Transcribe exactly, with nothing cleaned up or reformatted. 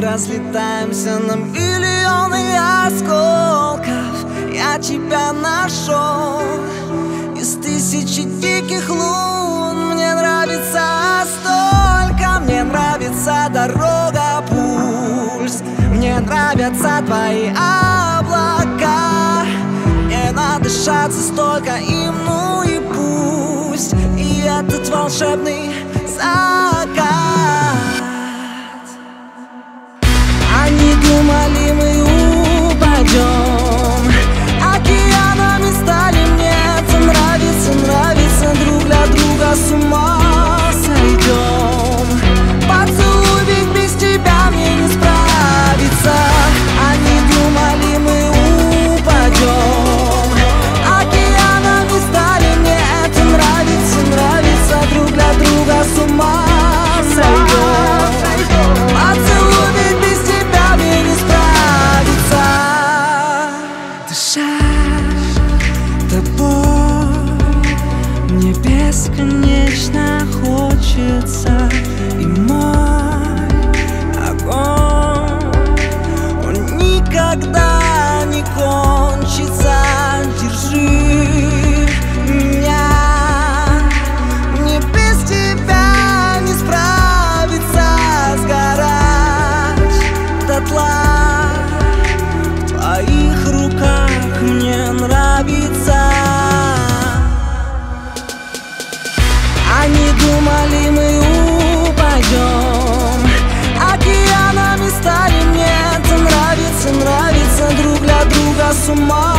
разлетаемся на миллионы осколков. Я тебя нашел из тысячи диких лун. Мне нравится столько, мне нравится дорога, пульс. Мне нравятся твои облака. Не надышаться столько им, ну и пусть. И этот волшебный закат. Они думали, мы упадем, океанами стали мне. Нравится, нравится, друг для друга с ума сойдем. Поцелуй, ведь без тебя мне не справиться. Они думали, мы упадем, океанами стали мне. Это нравится, нравится, друг для друга с ума сойдем. Поцелуй, ведь без тебя мне не справиться. Дышать тобой мне бесконечно хочется. И мой огонь, он никогда не кончится. Держи меня, мне без тебя не справиться. Сгорать дотла в твоих руках мне нравится. Они думали, мы упадем, океанами стали мне. Это нравится, нравится, друг для друга с ума